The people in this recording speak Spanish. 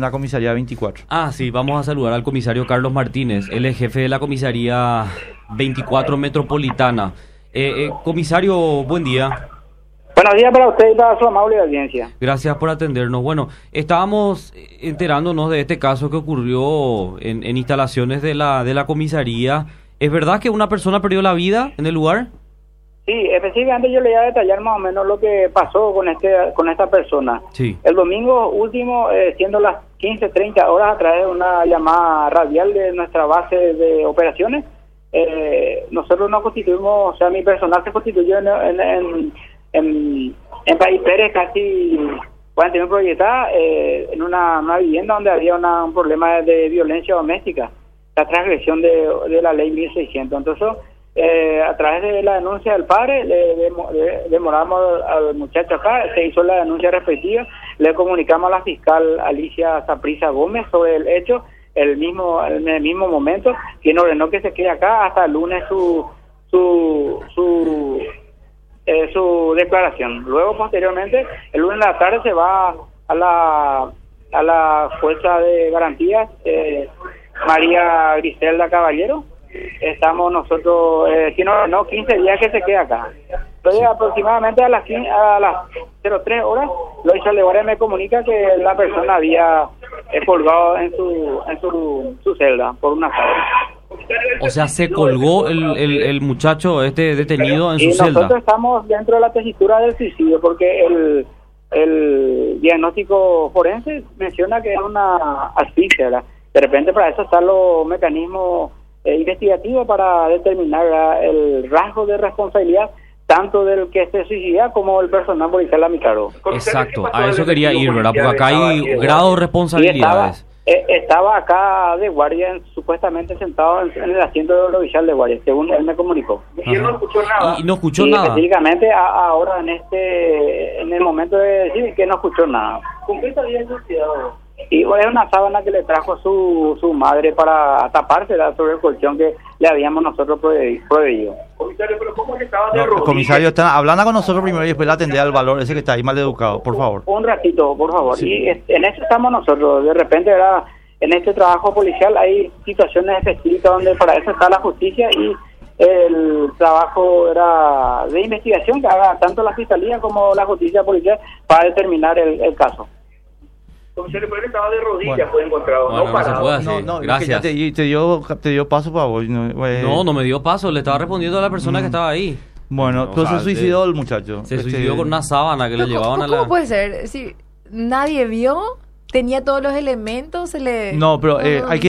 en la comisaría 24. Ah, sí, vamos a saludar al comisario Carlos Martínez. Él es jefe de la comisaría 24 Metropolitana. Comisario, buen día. Buenos días para usted y para su amable audiencia. Gracias por atendernos. Bueno, estábamos enterándonos de este caso que ocurrió en instalaciones de la comisaría. ¿Es verdad que una persona perdió la vida en el lugar? Sí, específicamente yo le voy a detallar más o menos lo que pasó con esta persona. Sí. El domingo último, siendo las 15:30 horas, a través de una llamada radial de nuestra base de operaciones, nosotros nos constituimos, o sea, mi personal se constituyó en País Pérez, casi 41 proyectada, en una vivienda donde había un problema de violencia doméstica, la transgresión de la ley 1600. Entonces, a través de la denuncia del padre, le demoramos al muchacho acá, se hizo la denuncia respectiva, le comunicamos a la fiscal Alicia Saprissa Gómez sobre el hecho, en el mismo momento, quien ordenó que se quede acá hasta el lunes su declaración. Luego, posteriormente, el lunes en la tarde se va a la fuerza de garantías María Griselda Caballero. Estamos nosotros, 15 días que se queda acá. Entonces, aproximadamente a las 03 horas, Loisa Leguares me comunica que la persona había colgado en su celda por una sábana. O sea, se colgó el muchacho detenido en su celda. Nosotros estamos dentro de la tesitura del suicidio porque el diagnóstico forense menciona que es una asfixia, ¿verdad? De repente para eso están los mecanismos investigativos para determinar el rasgo de responsabilidad tanto del que se suicida como el personal policial a mi cargo. Exacto, a eso quería ir, ¿verdad? Porque acá hay grado de responsabilidades. Estaba acá de guardia, supuestamente sentado en el asiento del oficial de guardia, según él me comunicó. Y él no escuchó nada. Y no escuchó nada. Específicamente ahora en el momento de decir que no escuchó nada. ¿Con qué se había suicidado? Y es una sábana que le trajo su madre para taparse sobre el colchón que le habíamos nosotros proveído. Comisario, pero ¿cómo que estaba de rodillas? Comisario, está hablando con nosotros primero y después le atender al valor ese que está ahí mal educado, por favor. Un ratito, por favor. Sí. Y en eso estamos nosotros. De repente, ¿verdad? En este trabajo policial hay situaciones específicas donde para eso está la justicia y el trabajo era de investigación que haga tanto la fiscalía como la justicia policial para determinar el caso. Comisario, pero él estaba de rodillas, fue encontrado, Bueno, no no se parado. puede hacer. No, Gracias. te dio paso para vos. No me dio paso, le estaba respondiendo a la persona que estaba ahí. Bueno, No, entonces o sea, se suicidó el muchacho. Se suicidó con una sábana que le llevaban a la... ¿Cómo puede ser? Si nadie vio, tenía todos los elementos, No, pero hay que